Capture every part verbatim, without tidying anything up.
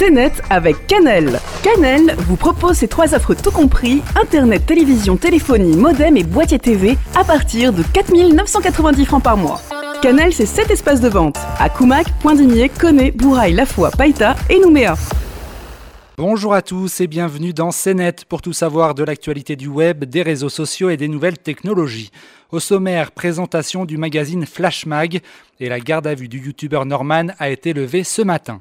C'est net avec Canel. Canel vous propose ces trois offres tout compris, internet, télévision, téléphonie, modem et boîtier T V à partir de quatre mille neuf cent quatre-vingt-dix francs par mois. Canel, c'est sept espaces de vente à Coumac, Pointe-d'Igné, Koné, Bourail, La Foix, Païta et Nouméa. Bonjour à tous et bienvenue dans C'est net pour tout savoir de l'actualité du web, des réseaux sociaux et des nouvelles technologies. Au sommaire, présentation du magazine Flash Mag et la garde à vue du youtubeur Norman a été levée ce matin.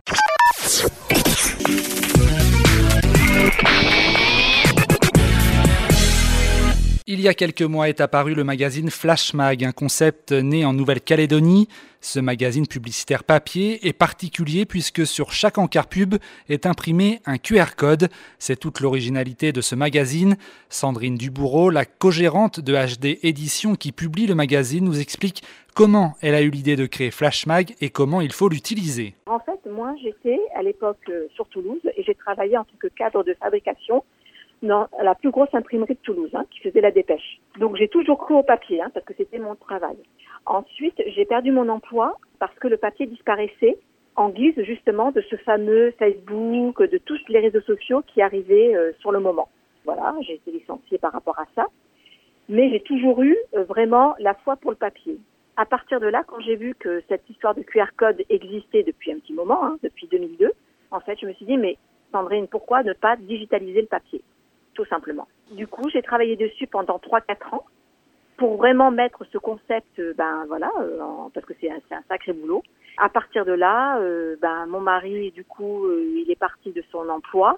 Il y a quelques mois est apparu le magazine Flash Mag, un concept né en Nouvelle-Calédonie. Ce magazine publicitaire papier est particulier puisque sur chaque encart pub est imprimé un Q R code. C'est toute l'originalité de ce magazine. Sandrine Dubourreau, la co-gérante de H D Éditions qui publie le magazine, nous explique comment elle a eu l'idée de créer Flash Mag et comment il faut l'utiliser. En fait, moi j'étais à l'époque sur Toulouse et j'ai travaillé en tant que cadre de fabrication dans la plus grosse imprimerie de Toulouse, hein, qui faisait la dépêche. Donc j'ai toujours cru au papier, hein, parce que c'était mon travail. Ensuite, j'ai perdu mon emploi parce que le papier disparaissait en guise justement de ce fameux Facebook, de tous les réseaux sociaux qui arrivaient euh, sur le moment. Voilà, j'ai été licenciée par rapport à ça. Mais j'ai toujours eu euh, vraiment la foi pour le papier. À partir de là, quand j'ai vu que cette histoire de Q R code existait depuis un petit moment, hein, depuis deux mille deux, en fait, je me suis dit, mais Sandrine, pourquoi ne pas digitaliser le papier ? Tout simplement. Du coup, j'ai travaillé dessus pendant trois quatre ans pour vraiment mettre ce concept, ben voilà, euh, en, parce que c'est un, c'est un sacré boulot. À partir de là, euh, ben mon mari, du coup, euh, il est parti de son emploi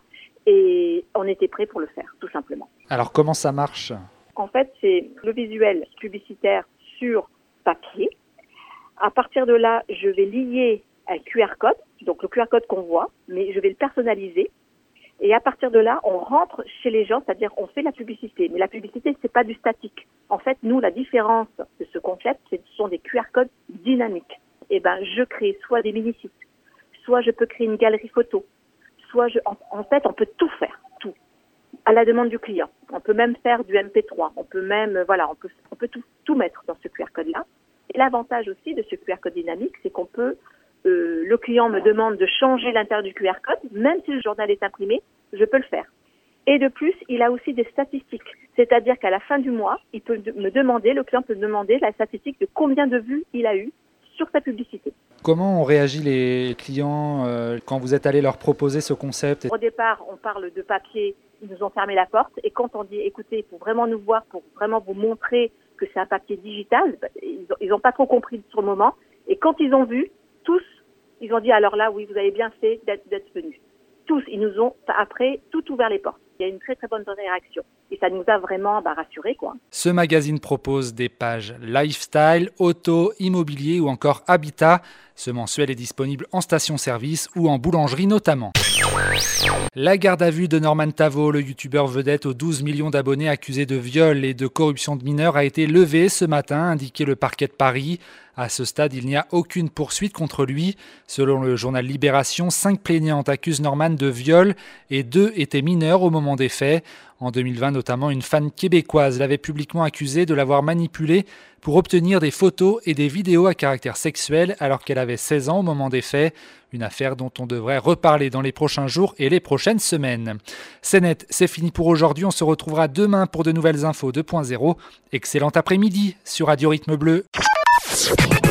et on était prêt pour le faire, tout simplement. Alors comment ça marche ? En fait, c'est le visuel publicitaire sur papier. À partir de là, je vais lier un Q R code, donc le Q R code qu'on voit, mais je vais le personnaliser. Et à partir de là, on rentre chez les gens, c'est-à-dire on fait la publicité. Mais la publicité, c'est pas du statique. En fait, nous, la différence de ce concept, ce sont des Q R codes dynamiques. Et ben, je crée soit des mini-sites, soit je peux créer une galerie photo, soit je, en, en fait, on peut tout faire, tout, à la demande du client. On peut même faire du M P trois. On peut même, voilà, on peut, on peut tout, tout mettre dans ce Q R code-là. Et l'avantage aussi de ce Q R code dynamique, c'est qu'on peut Euh, le client me demande de changer l'intérieur du Q R code, même si le journal est imprimé, je peux le faire. Et de plus, il a aussi des statistiques. C'est-à-dire qu'à la fin du mois, il peut me demander, le client peut me demander la statistique de combien de vues il a eu sur sa publicité. Comment ont réagi les clients euh, quand vous êtes allé leur proposer ce concept ? Au départ, on parle de papier, ils nous ont fermé la porte. Et quand on dit, écoutez, il faut vraiment nous voir, pour vraiment vous montrer que c'est un papier digital, ils n'ont pas trop compris sur le moment. Et quand ils ont vu, tous, ils ont dit, alors là, oui, vous avez bien fait d'être, d'être venus. Tous, ils nous ont, après, tout ouvert les portes. Il y a une très, très bonne réaction. Et ça nous a vraiment bah, rassurés, quoi. Ce magazine propose des pages lifestyle, auto, immobilier ou encore habitat. Ce mensuel est disponible en station-service ou en boulangerie notamment. La garde à vue de Norman Tavo, le youtubeur vedette aux douze millions d'abonnés accusé de viol et de corruption de mineurs, a été levée ce matin, indiqué le parquet de Paris. À ce stade, il n'y a aucune poursuite contre lui. Selon le journal Libération, cinq plaignantes accusent Norman de viol et deux étaient mineurs au moment des faits. En deux mille vingt, notamment, une fan québécoise l'avait publiquement accusé de l'avoir manipulé pour obtenir des photos et des vidéos à caractère sexuel alors qu'elle avait seize ans au moment des faits. Une affaire dont on devrait reparler dans les prochains jours et les prochaines semaines. C'est net, c'est fini pour aujourd'hui. On se retrouvera demain pour de nouvelles infos deux point zéro. Excellent après-midi sur Radio Rythme Bleu.